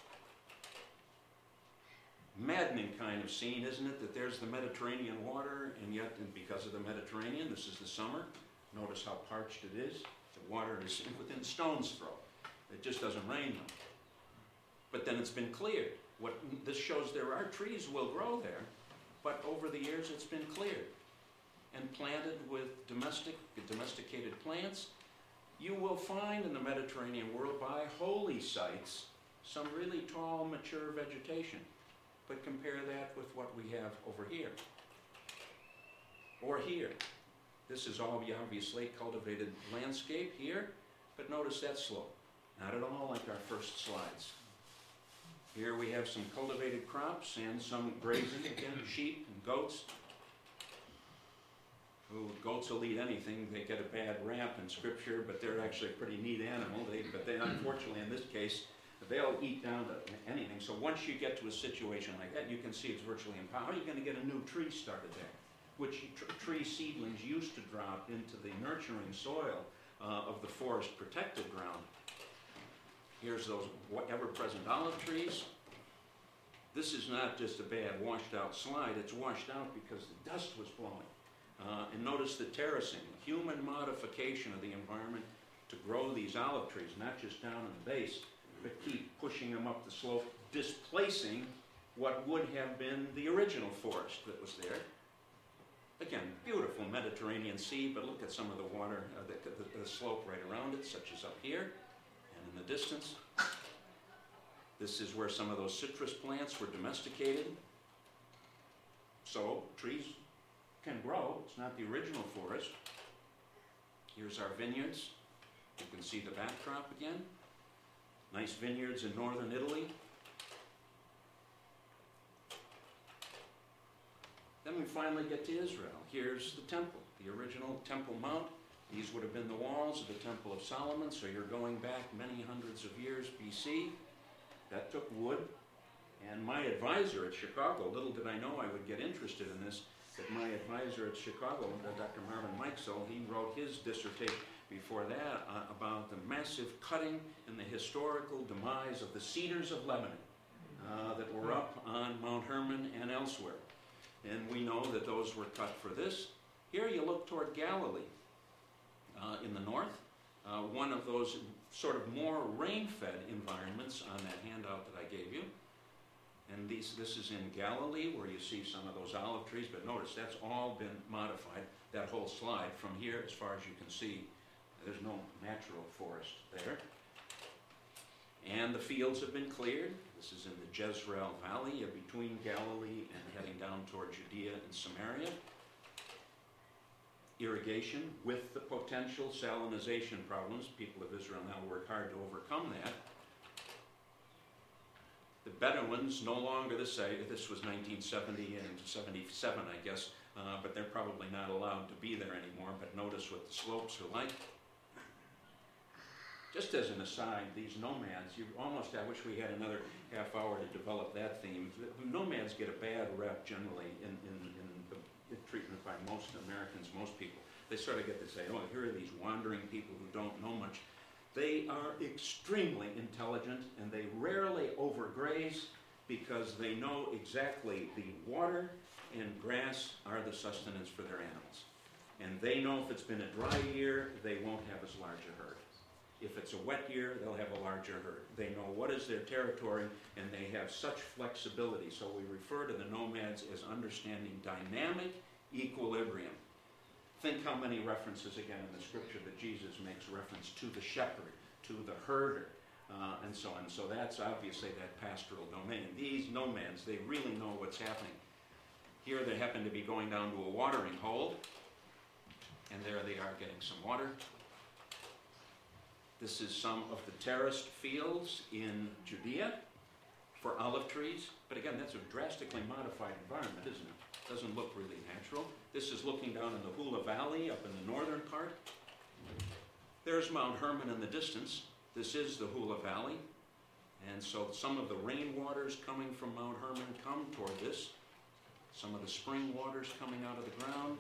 Maddening kind of scene, isn't it, that there's the Mediterranean water, and yet, and because of the Mediterranean, this is the summer. Notice how parched it is. The water is within stone's throw. It just doesn't rain much. But then it's been cleared. This shows there are trees will grow there, but over the years it's been cleared and planted with domesticated plants. You will find in the Mediterranean world by holy sites some really tall, mature vegetation. But compare that with what we have over here. Or here. This is all obviously cultivated landscape here, but notice that slope. Not at all like our first slides. Here we have some cultivated crops and some grazing, again, sheep and goats. Ooh, goats will eat anything. They get a bad rap in Scripture, but they're actually a pretty neat animal. But unfortunately, in this case, they'll eat down to anything. So once you get to a situation like that, you can see it's virtually impossible. How are you going to get a new tree started there? Which tree seedlings used to drop into the nurturing soil of the forest protected ground. Here's those ever-present olive trees. This is not just a bad washed out slide. It's washed out because the dust was blowing. And notice the terracing, human modification of the environment to grow these olive trees, not just down in the base, but keep pushing them up the slope, displacing what would have been the original forest that was there. Again, beautiful Mediterranean Sea, but look at some of the water, the slope right around it, such as up here. In the distance, this is where some of those citrus plants were domesticated. So trees can grow. It's not the original forest. Here's our vineyards. You can see the backdrop again. Nice vineyards in northern Italy. Then we finally get to Israel. Here's the temple, the original Temple Mount. These would have been the walls of the Temple of Solomon, so you're going back many hundreds of years BC. That took wood. And my advisor at Chicago, little did I know I would get interested in this, that my advisor at Chicago, Dr. Marvin Meixel, he wrote his dissertation before that about the massive cutting and the historical demise of the cedars of Lebanon that were up on Mount Hermon and elsewhere. And we know that those were cut for this. Here you look toward Galilee. In the north, one of those sort of more rain-fed environments on that handout that I gave you. And this is in Galilee where you see some of those olive trees, but notice that's all been modified, that whole slide. From here, as far as you can see, there's no natural forest there. And the fields have been cleared. This is in the Jezreel Valley, between Galilee and heading down toward Judea and Samaria. irrigation with the potential salinization problems. People of Israel now work hard to overcome that. The Bedouins no longer, this was 1970 and 77, I guess, but they're probably not allowed to be there anymore, but notice what the slopes are like. Just as an aside, these nomads, I wish we had another half hour to develop that theme. The nomads get a bad rep generally in the treatment by most Americans, most people. They sort of get to say, oh, here are these wandering people who don't know much. They are extremely intelligent, and they rarely overgraze because they know exactly the water and grass are the sustenance for their animals. And they know if it's been a dry year, they won't have as large a herd. If it's a wet year, they'll have a larger herd. They know what is their territory, and they have such flexibility. So we refer to the nomads as understanding dynamic equilibrium. Think how many references, again, in the scripture that Jesus makes reference to the shepherd, to the herder, and so on. So that's obviously that pastoral domain. These nomads, they really know what's happening. Here they happen to be going down to a watering hole, and there they are getting some water. This is some of the terraced fields in Judea for olive trees. But again, that's a drastically modified environment, isn't it? Doesn't look really natural. This is looking down in the Hula Valley up in the northern part. There's Mount Hermon in the distance. This is the Hula Valley. And so some of the rainwaters coming from Mount Hermon come toward this. Some of the spring waters coming out of the ground,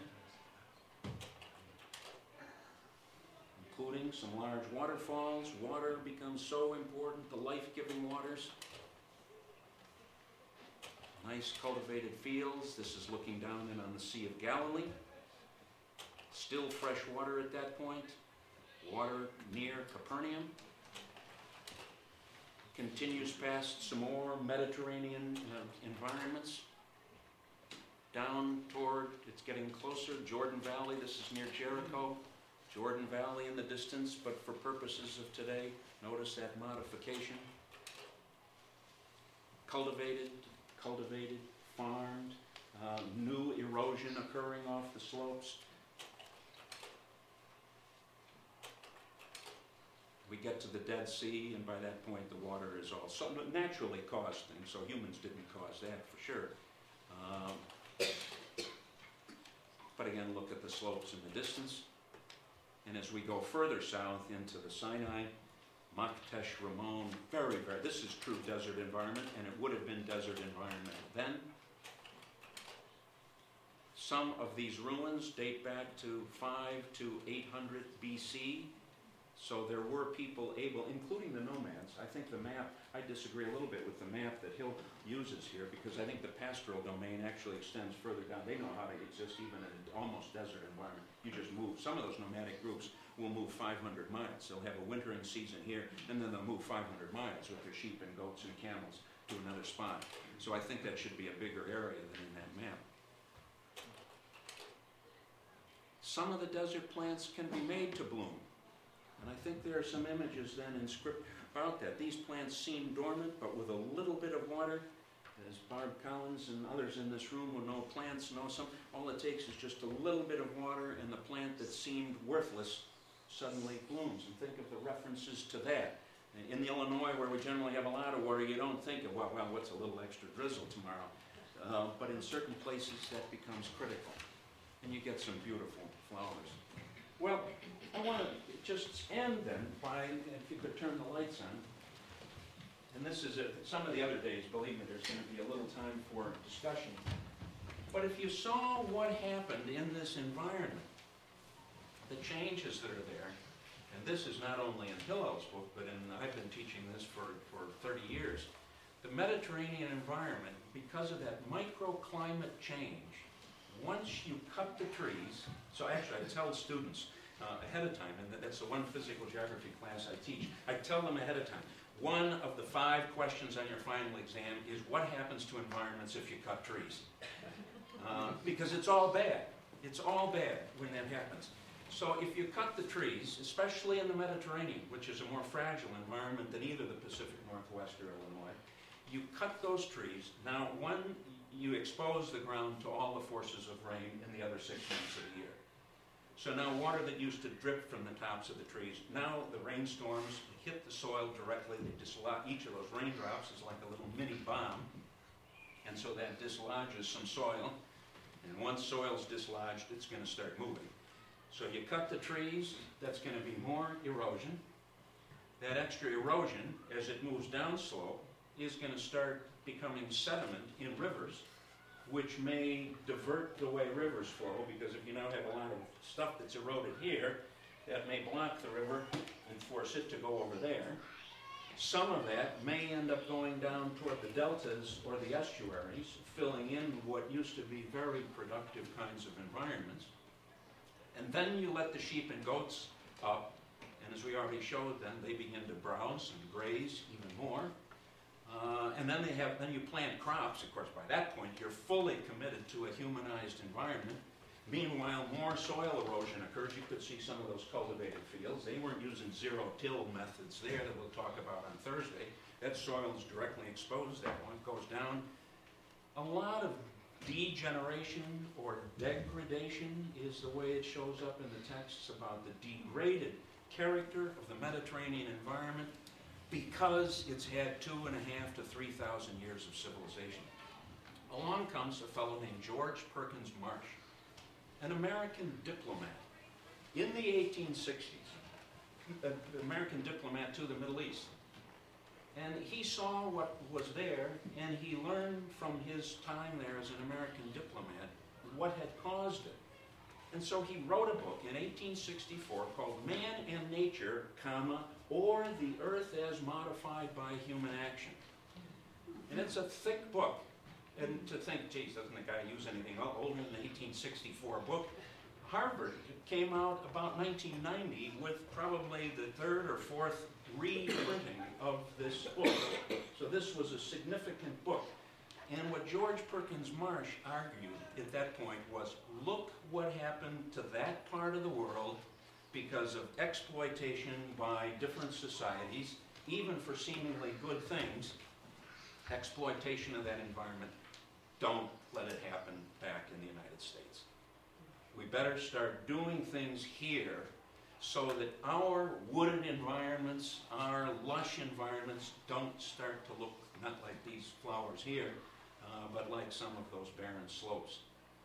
including some large waterfalls. Water becomes so important, the life-giving waters. Nice cultivated fields. This is looking down in on the Sea of Galilee. Still fresh water at that point. Water near Capernaum. Continues past some more Mediterranean environments. Down toward, it's getting closer, Jordan Valley. This is near Jericho. Jordan Valley in the distance, but for purposes of today, notice that modification. Cultivated, farmed, new erosion occurring off the slopes. We get to the Dead Sea, and by that point the water is all naturally caused things, so humans didn't cause that for sure. But again, look at the slopes in the distance. And as we go further south into the Sinai, Maktesh Ramon, very, this is true desert environment, and it would have been desert environment then. Some of these ruins date back to 500 to 800 BC. So there were people able, including the nomads. I think the map, I disagree a little bit with the map that Hill uses here, because I think the pastoral domain actually extends further down. They know how to exist even in an almost desert environment. You just move. Some of those nomadic groups will move 500 miles. They'll have a wintering season here, and then they'll move 500 miles with their sheep and goats and camels to another spot. So I think that should be a bigger area than in that map. Some of the desert plants can be made to bloom. And I think there are some images then in script about that. These plants seem dormant, but with a little bit of water, as Barb Collins and others in this room who know plants know some, all it takes is just a little bit of water, and the plant that seemed worthless suddenly blooms. And think of the references to that. In the Illinois, where we generally have a lot of water, you don't think of, well, what's a little extra drizzle tomorrow? But in certain places, that becomes critical. And you get some beautiful flowers. Well, I want to just end then by, if you could turn the lights on. And this is some of the other days, believe me, there's going to be a little time for discussion. But if you saw what happened in this environment, the changes that are there, and this is not only in Hillel's book, but I've been teaching this for 30 years, the Mediterranean environment, because of that microclimate change, once you cut the trees, so actually I tell students ahead of time, and that's the one physical geography class I teach, I tell them ahead of time, one of the 5 questions on your final exam is what happens to environments if you cut trees? Because it's all bad. It's all bad when that happens. So if you cut the trees, especially in the Mediterranean, which is a more fragile environment than either the Pacific Northwest or Illinois, you cut those trees. Now, you expose the ground to all the forces of rain in the other 6 months of the year. So now water that used to drip from the tops of the trees, now the rainstorms hit the soil directly. They dislodge, each of those raindrops is like a little mini bomb. And so that dislodges some soil. And once soil's dislodged, it's going to start moving. So you cut the trees, that's going to be more erosion. That extra erosion, as it moves downslope, is going to start becoming sediment in rivers, which may divert the way rivers flow, because if you now have a lot of stuff that's eroded here, that may block the river and force it to go over there. Some of that may end up going down toward the deltas or the estuaries, filling in what used to be very productive kinds of environments. And then you let the sheep and goats up, and as we already showed, then they begin to browse and graze even more. And then you plant crops. Of course, by that point, you're fully committed to a humanized environment. Meanwhile, more soil erosion occurs. You could see some of those cultivated fields. They weren't using zero-till methods there that we'll talk about on Thursday. That soil is directly exposed. That one goes down. A lot of degeneration or degradation is the way it shows up in the texts about the degraded character of the Mediterranean environment because it's had 2,500 to 3,000 years of civilization. Along comes a fellow named George Perkins Marsh, an American diplomat in the 1860s, an American diplomat to the Middle East. And he saw what was there, and he learned from his time there as an American diplomat what had caused it. And so he wrote a book in 1864 called Man and Nature, or the Earth as Modified by Human Action. And it's a thick book. And to think, geez, doesn't the guy use anything older than the 1864 book? Harvard came out about 1990 with probably the third or fourth reprinting of this book. So this was a significant book. And what George Perkins Marsh argued at that point was, look what happened to that part of the world because of exploitation by different societies, even for seemingly good things, exploitation of that environment. Don't let it happen back in the United States. We better start doing things here so that our wooded environments, our lush environments, don't start to look not like these flowers here, but like some of those barren slopes.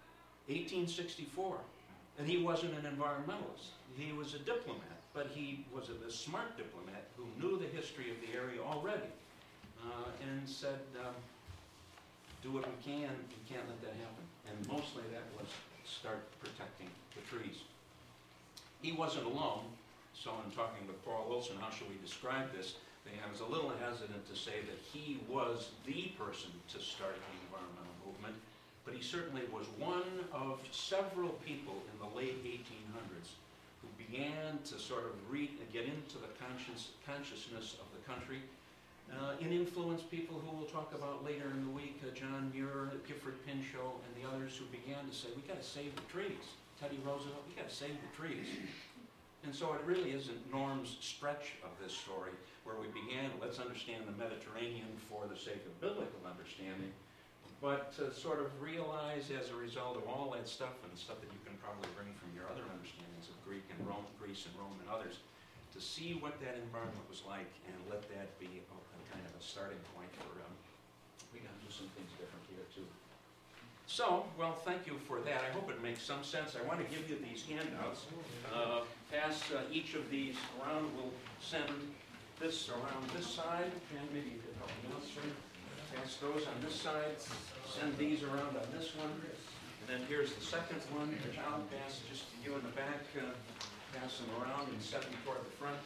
1864, and he wasn't an environmentalist. He was a diplomat, but he was a smart diplomat who knew the history of the area already, and said, do what we can, we can't let that happen. And mostly that was start protecting the trees. He wasn't alone, so in talking with Paul Wilson, how should we describe this? I was a little hesitant to say that he was the person to start the environmental movement, but he certainly was one of several people in the late 1800s who began to sort of get into the consciousness of the country, and influence people who we'll talk about later in the week, John Muir, Gifford Pinchot, and the others who began to say, we got to save the trees. Teddy Roosevelt, we got to save the trees. And so it really isn't Norm's stretch of this story, where we began, let's understand the Mediterranean for the sake of biblical understanding, but to sort of realize as a result of all that stuff, and the stuff that you can probably bring from your other understandings of Greece and Rome and others, to see what that environment was like and let that be a kind of a starting point for, we got to do some things different here too. So, well, thank you for that. I hope it makes some sense. I want to give you these handouts. Pass each of these around. We'll send this around this side. And maybe you could help me out, sir. Pass those on this side. Send these around on this one. And then here's the second one. I'll pass just to you in the back. Pass them around and set them toward the front.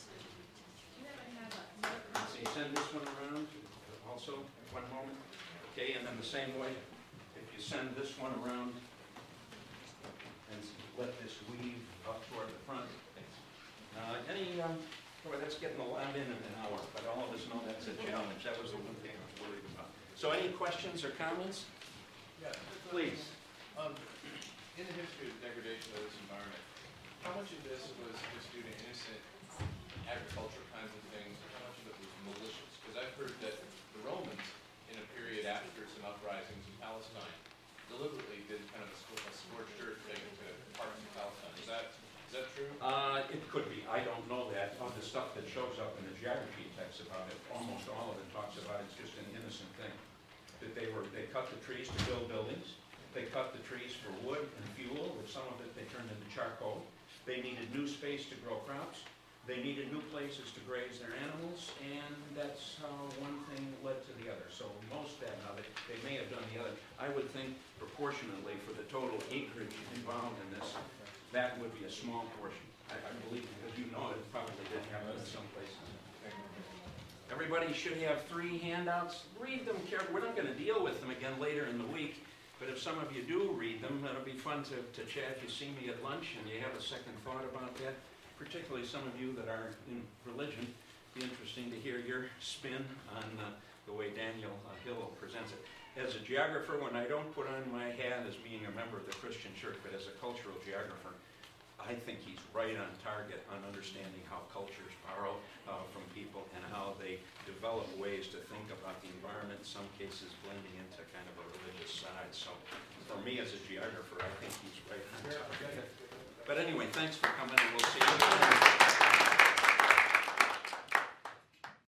So you send this one around also at one moment. Okay, and then the same way. You send this one around and let this weave up toward the front. Boy, that's getting a lot in an hour, but all of us know that's a challenge. That was the one thing I was worried about. So any questions or comments? Yeah. Please. In the history of degradation of this environment, how much of this was just due to innocent agriculture kinds of things, and how much of it was malicious? Because I've heard that the Romans, in a period after some uprisings in Palestine, deliberately did kind of a scorched earth thing to parts of Palestine. Is that I don't know that. Of the stuff that shows up in the geography text about it, almost all of it talks about it's just an innocent thing. That they cut the trees to build buildings, they cut the trees for wood and fuel, which some of it they turned into charcoal. They needed new space to grow crops, they needed new places to graze their animals, and that's how one thing led to the other. So most of that, now they may have done the other. I would think proportionately for the total acreage involved in this, that would be a small portion. I believe, because you know it probably didn't happen in some places. Everybody should have 3 handouts. Read them carefully. We're not going to deal with them again later in the week, but if some of you do read them, it'll be fun to chat. If you see me at lunch and you have a second thought about that, particularly some of you that are in religion, it'd be interesting to hear your spin on the way Daniel Hill presents it. As a geographer, when I don't put on my hat as being a member of the Christian church, but as a cultural geographer, I think he's right on target on understanding how cultures borrow from people and how they develop ways to think about the environment, in some cases blending into kind of a religious side. So for me as a geographer, I think he's right on target. But anyway, thanks for coming, and we'll see you.